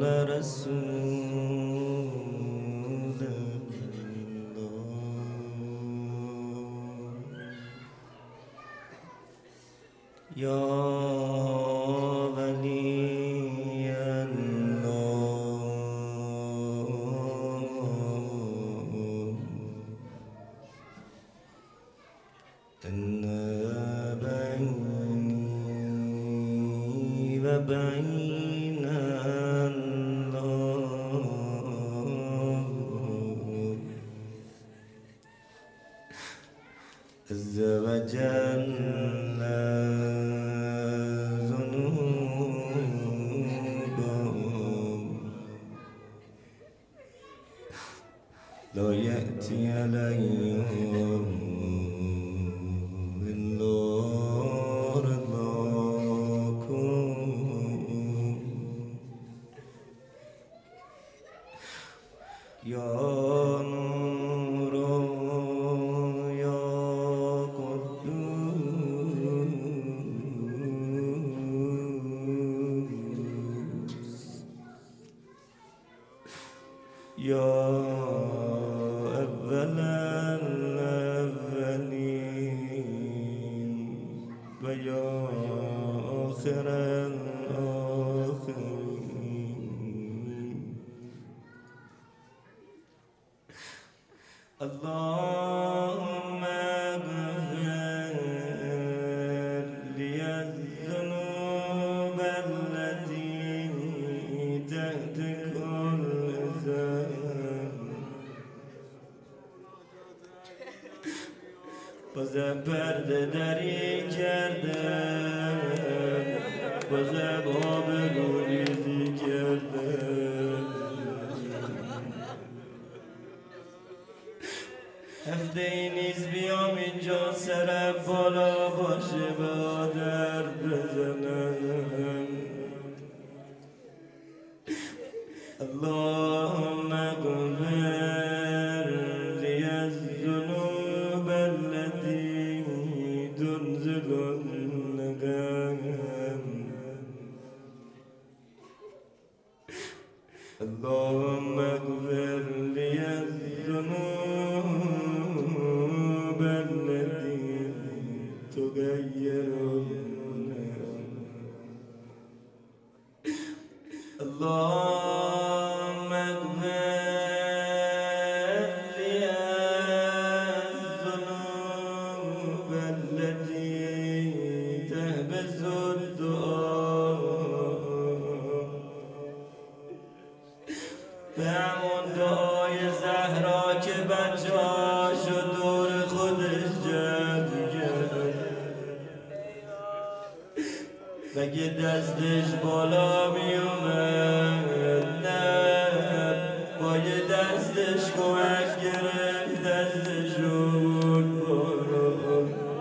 رسول الله یا ولی الله ان بینی و بین الله عز وجل لا يأتي عليهم إلا رضاكم يا نور يا قدوس يا أول الأولين ويا آخر الآخرين اللهم اغفر لي الذنوب التي تحت كل ذنب بازم پرده دری کردم بازم آبروریزی کردم هفته ای نیز بیام اینجا سرم بالا باشه با درد بزنم اللهم اغفر لی الذنوب التي تنزل الندم اللهم اغفر لی الذنوب التي تغير اللهم اغفر لي الذنوب التي تهبس الدعاء به همون دعای زهرا که بچه‌هاشو دور خودش جمع کرد مگه دستش بالا میومد نه با یه دستش کمک گرفت دستش بود بالا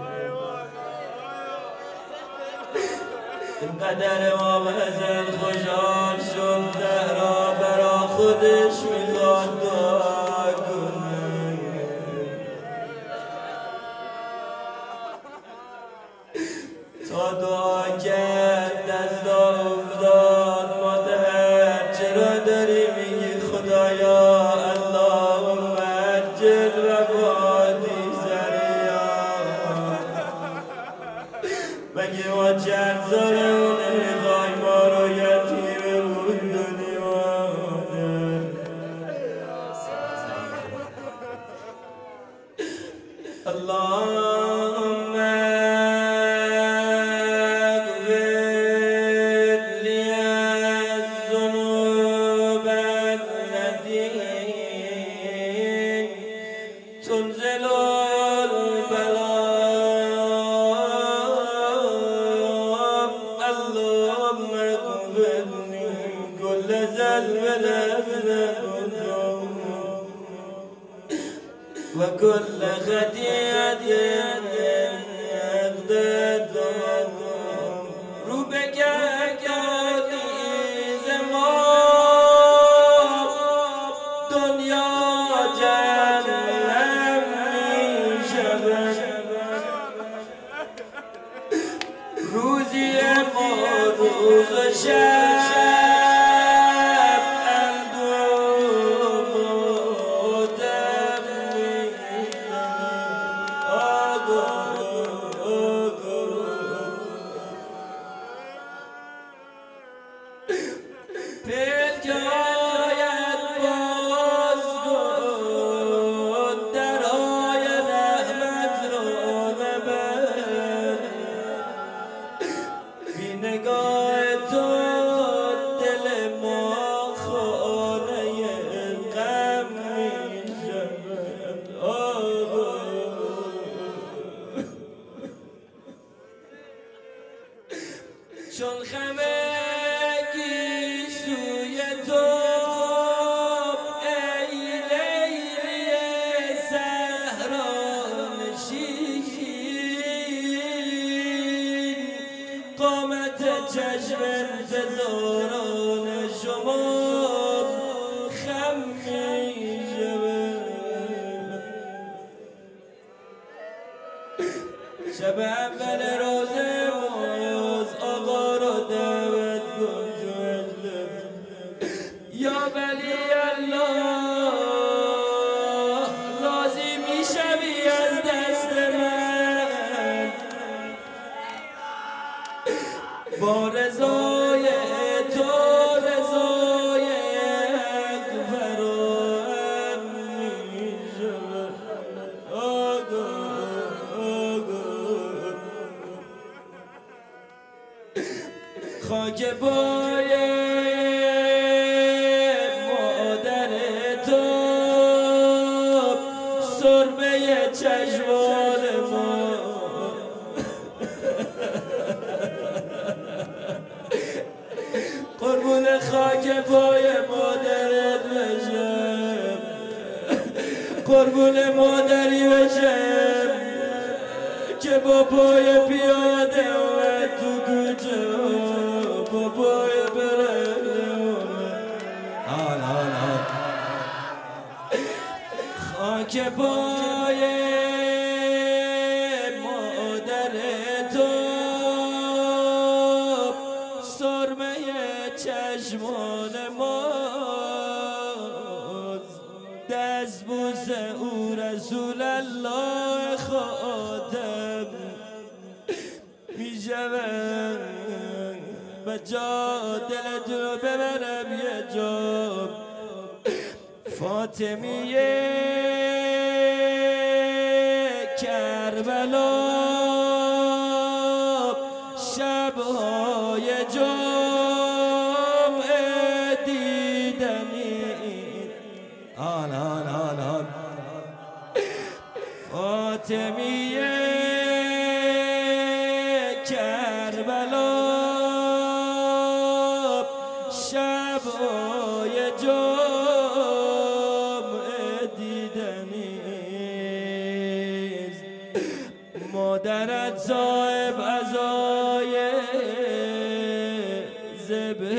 اینقدر امام حسن خوشحال شد زهرا برا خودش میخواد دعا کنه تا دعا کرد دستا افتاد مادر چرا داری میگی خدایا اللهم عجل وفاتی سریعا مگه ما چند سالمونه میخوای ما رو یتیم بودنی مادر اللهم اغفر لي الذنوب التي تنزل البلاء اللهم اغفر لي كل ذنب أذنبته وكل خطيئة أقدرتها رو بگرد ما دنیا جهنم میشود روزی ما روز و شب انتظاران شما خم میشود. شب اول روزه ماز آقا رو دعوت کن تو مجلس. یا ولی الله راضی میشوی از دست من با رضای تو رضای اکبرم میشود. خاک پای مادر تو سرمه چشمان ما قربون خاک پای مادرت بشم، قربون مادری بشم که با پای پیاده اومد تو کوچه با پای برهنه اومد. خاک پای مادر تو سرمه چشمان ماست، دست بوس او رسول الله خاتم میشود. بجا دلتون رو ببرم یه جا فاطمیه کربلا شبهای جمعه دیدنی آن فاطمیه کربلا شبهای جمعه دیدنی. مادرت صاحب عزای ذبح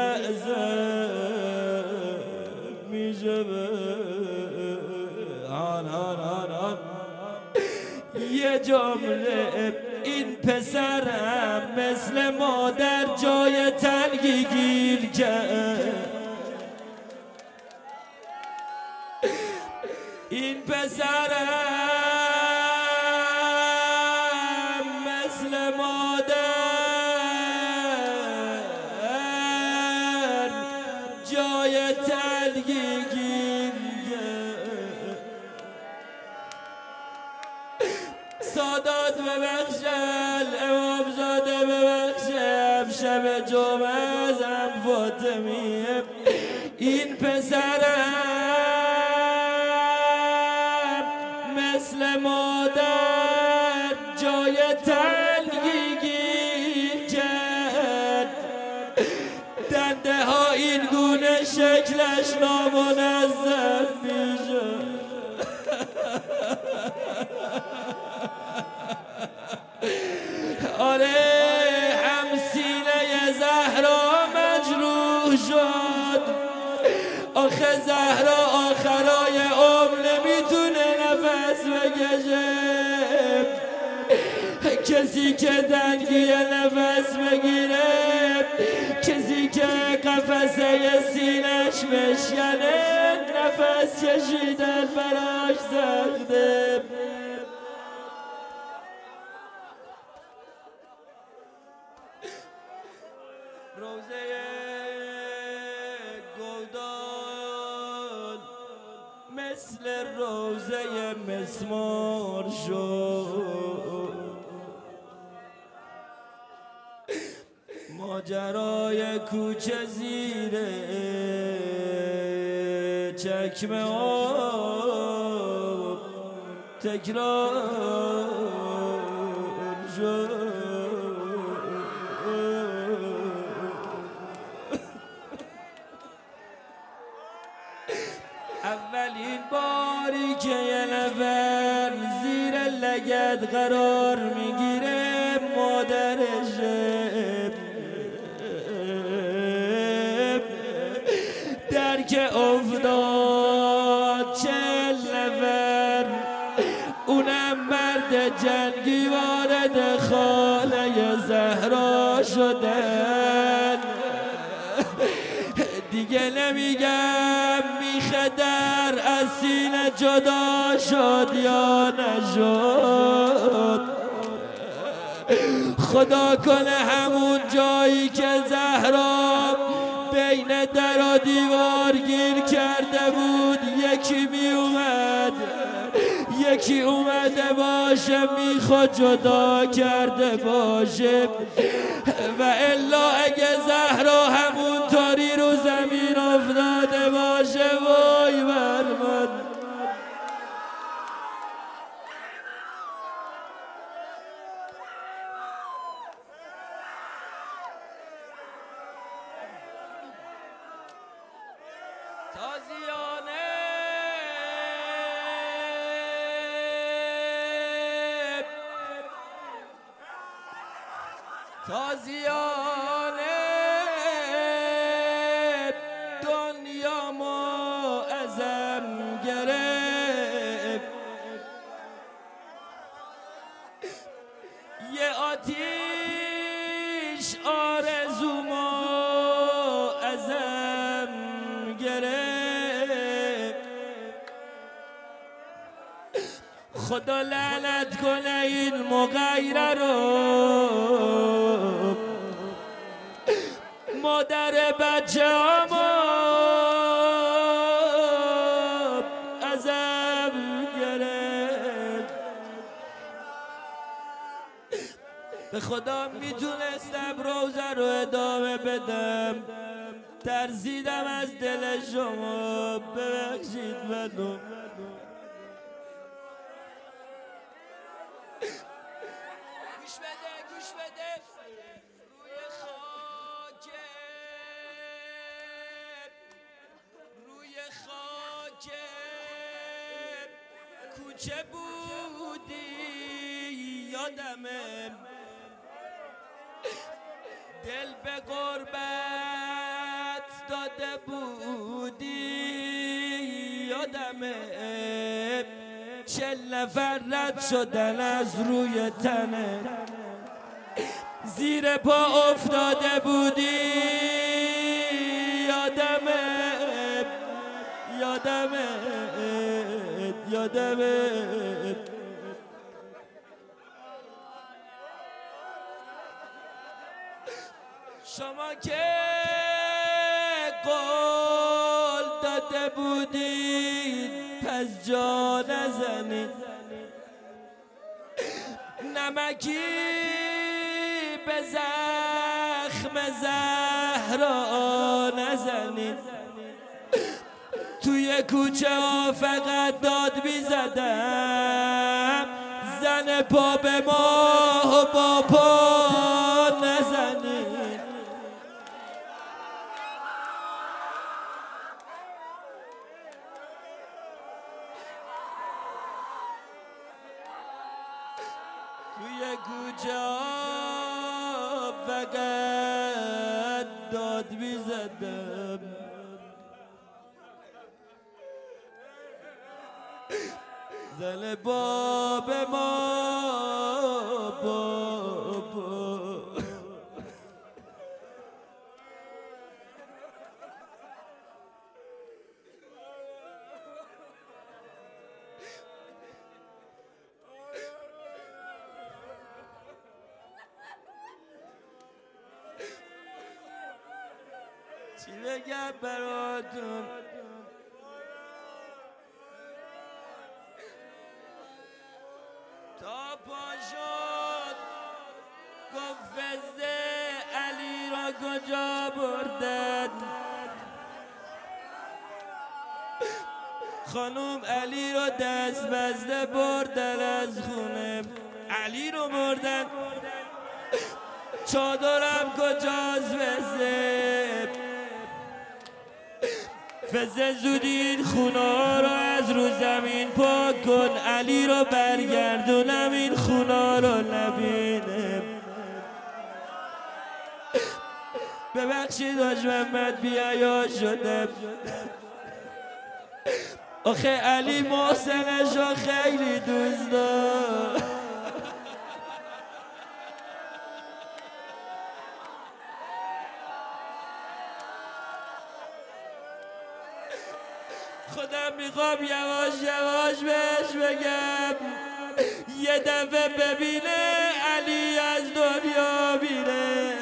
اعظم میشود. یه جمله این پسرم مثل مادر جای تنگی گیر کرد. این پسرم مثل مادر جای تنگی گیر کرد. سادات ببخشن امامزاده ببخشم شب جمعه ازم فاطمیه. این پسرم مثل مادر جای تنگی گیر کرد. دنده ها این گونه شکلش نامنظم میشه. آره همسینه زهرا مجروح شد. آخه زهرا آخرای عمر نمیتونه نفس بکشه. کسی که تنگی نفس بگیره، کسی که قفسه سینش بشکنه، نفس کشیدن براش سخته. روزه گلدان مثل روزه مسمار شد. ماجرای کوچه زیر چکمه آب تکرار شد. اولین باری که یه نفر زیر لگد قرار میگیره مادرشه. پسر که افتاد 40 نفر، اونم مرد جنگی وارد خانه زهرا شدن. دیگه نمیگم میخه در از سینه جدا شد یا نشد، خدا کنه همون جایی که زهرا بین در و دیوار گیر کرده بود یکی می اومد، یکی اومده باشه میخواد جدا کرده باشه، و الا اگه زهرا همون طوری رو زمین افتاده باشه وای بر من. تازیانه دنیا ما ازم گرفت، یه آتیش آرزو ما ازم گرفت. خدا لعنت کنه این مغیره رو، مادر بچه هامو ازم گرفت. به خدا میتونستم روزه رو ادامه بدم، ترسیدم از دل شما، ببخشید منو. گوش بده گوش بده. روی خاک کوچه بودی یادمه، دل به غربت داده بودی یادمه، 40 نفر رد شدن از روی تنه، زیر پا افتاده بودی یادمه یادمه یادمه. شما که قول داده بودید پس جا نزنید، نمکی به زخم زهرا نزنید. توی کوچه ها فقط داد میزدم، زن پا به ما با پا نزنید. توی کوچه ها فقط داد میزدم، زن باب ما بابا. چی بگم براتون؟ تا پا شد گفت فزه علی را کجا بردن؟ خانوم علی را دست بسته بردن از خونه، علی رو بردن. چادرم کجاست فزه زودی این خونا رو از رو زمین پاک کن، علی رو برگردونم این خونا رو نبینه. به ببخشید حاج محمد بی‌حیا شدم. آخه علی محسنشو خیلی دوست داشت. خودم میخوام یواش یواش بهش بگم یه دفعه ببینه علی از دنیا میره.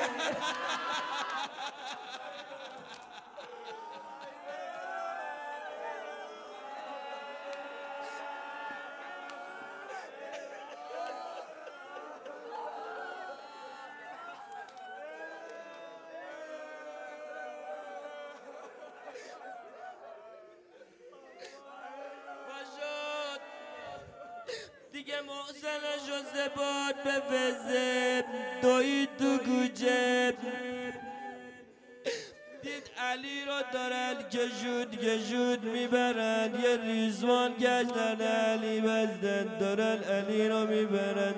دیگه محسنشو زباد بفزه دوید تو گوجه. دید علی رو دارن گشود میبرن. یه ریزوان گشتن علی بزدن دارن علی رو میبرن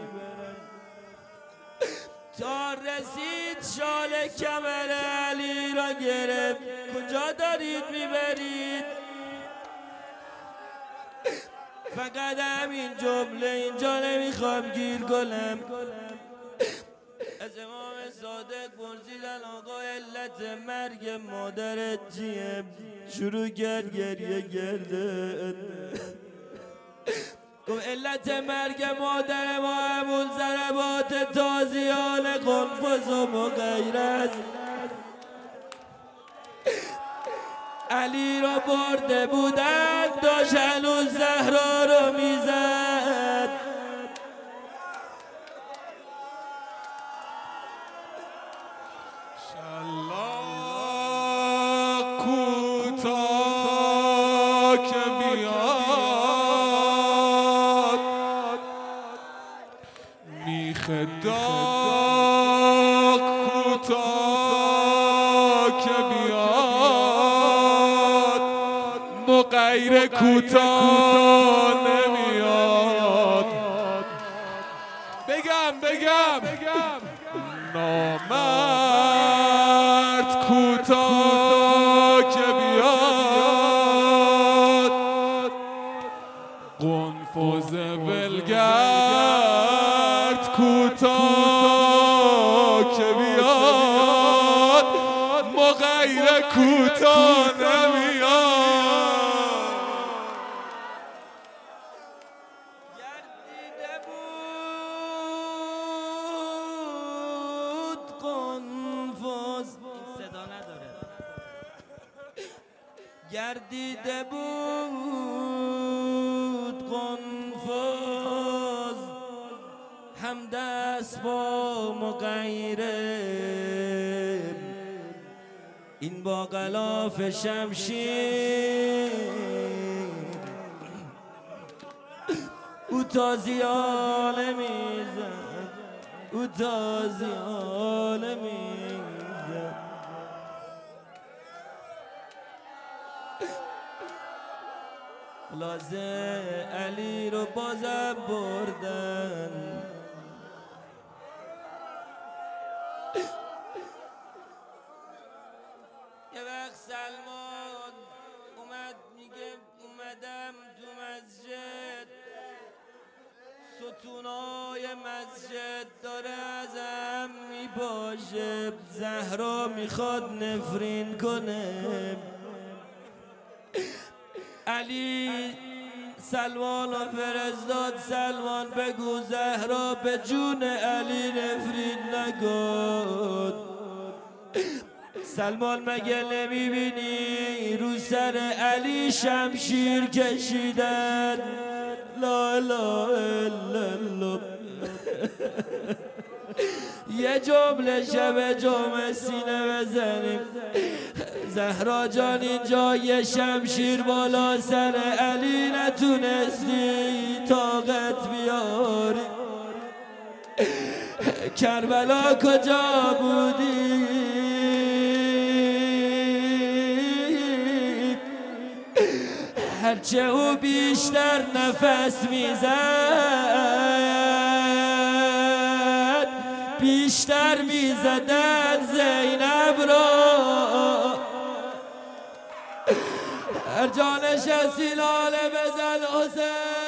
تا رسید شال کمر علی رو گرفت. کجا دارید میبرید؟ فقط همین جمله اینجا نمیخوام گیر کنم. از امام صادق پرسیدن آقا علت مرگ مادرت چیه؟ شروع کرد گریه کردن. گفت علت مرگ مادر ما همون ضربات تازیان قنفذ و مغیر است. علی را برده بودن داشت هنوز زهرا رو میزد. شلاق کوتاه که بیاد میخ داغ کوتاه که بیاد مغیر کوتاه نمیاد. بگم نامرد کوتاه که بیاد قنفذ ولگرد کوتاه که بیاد مغیر کوتاه نمیاد. گردیده بود قنفذ این صدا نداره. گردیده بود قنفذ همدست با مغیره. این با غلاف شمشیر او تازیانه میزد. او تازیانه میزد. خلاصه علی رو بازم بردن. یه وقت سلمان اومد میگه اومدم تو مسجد ستونای مسجد داره ازم میباشه. زهرا میخواد نفرین کنه. علی سلمان رو فرستاد سلمان بگو زهرا به جون علی نفرین نکن. سلمان مگه نمیبینی رو سر علی شمشیر کشیدن؟ لا اله الا الله. یه جمله شب جمعه سینه بزنیم. زهرا جان اینجا یه شمشیر بالا سر علی نتونستی طاقت بیاری. کربلا کجا بودی؟ هرچه او بیشتر نفس میزد بیشتر میزدن زینب را. هر جا نشستی لاله بزن حسین.